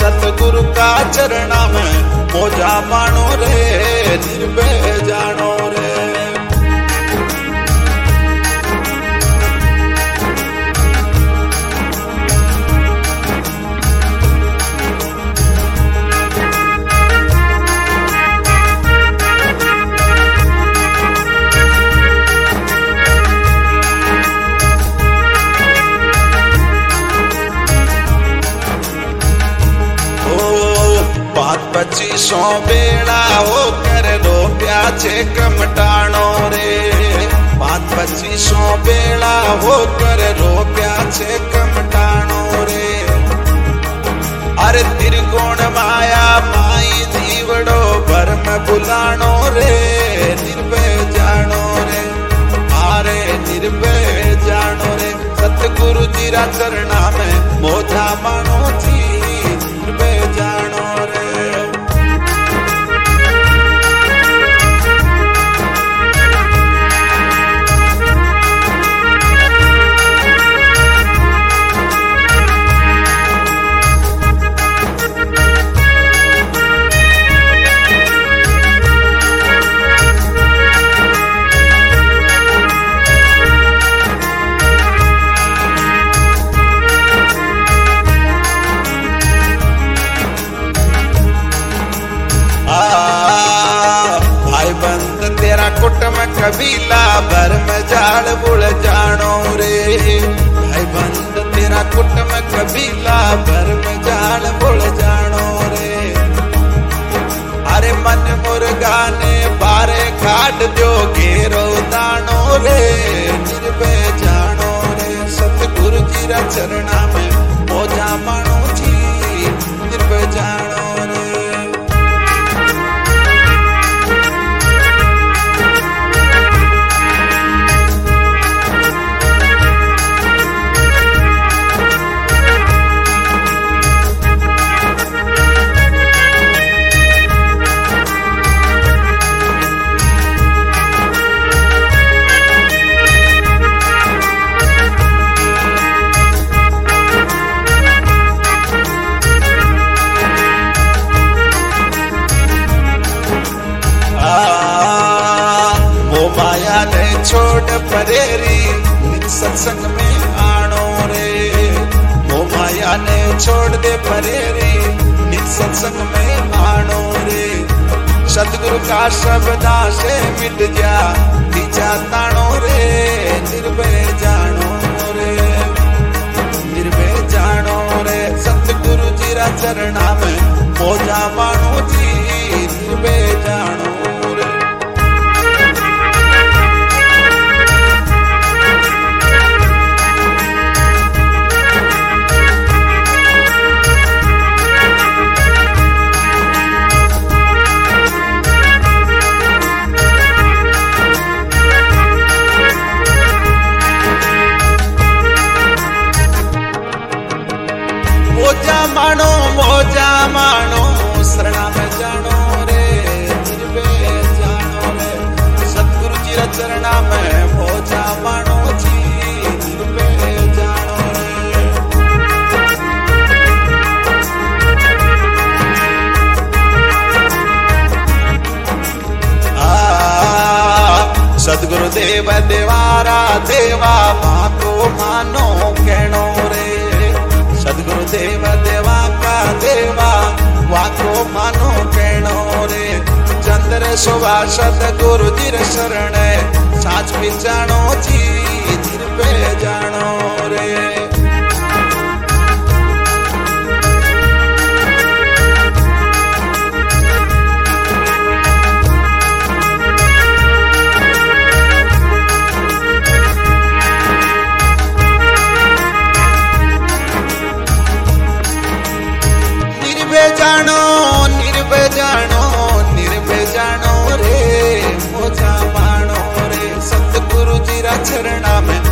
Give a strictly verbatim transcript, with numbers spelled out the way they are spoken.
सतगुरु का चरणा में मोजा मानो रे निर्भय जानो रे। पच्चीसो बेड़ा हो कर रो प्याचे कमटाणो रे। पाँच पच्चीसो बेड़ा हो कर रो प्याचे कमटाणो रे। अरे त्रिकोण माया माई दीवड़ो भर में बुलाणो रे निर्भय जानो रे। अरे निर्भय जानो रे सतगुरु जी रा चरणा में मोजा मानो जी निर्भय जानो रे। कुटुंब कबीला भर में जाड़ बुड़ जानो रे। भाई बंद तेरा कुटुंब कबीला भर में जाड़ बुड़ जानो रे। अरे मन मुर्गा ने बारे काट दो घेरो दानो रे निर्भय जानो रे। सतगुरु जी रा चरणा में मोजा मानो जी निर्भय जानो रे। छोड़ परेरी सत्संग में आनो रे। वो माया ने छोड़ दे परेरी सत्संग में आनो रे। सतगुरु का शब्दा से मिट जा दीजा तानो रे निर्भय जानो रे निर्भय जानो रे। सतगुरु जी रा चरणा में मोजा मानो जी निर्भय जानो रे। मोजा मानो मोजा मानो शरणा में जानो रे निर्भय जानो रे। सतगुरु जी रा चरणा में मोजा मानो जी निर्भय जानो रे। आ सतगुरु देव देवारा देवा माको मानो कहनो रे। सदगुरु देव देवा का देवा वाको मानो कहनो रे। चंद्र शोभा सतगुरु जी रे शरण साच पिचानो जी निर्भय जानो रे। जानो निर्भय जानो निर्भय जानो रे मोजा मानो रे। सतगुरु जी रा चरणा में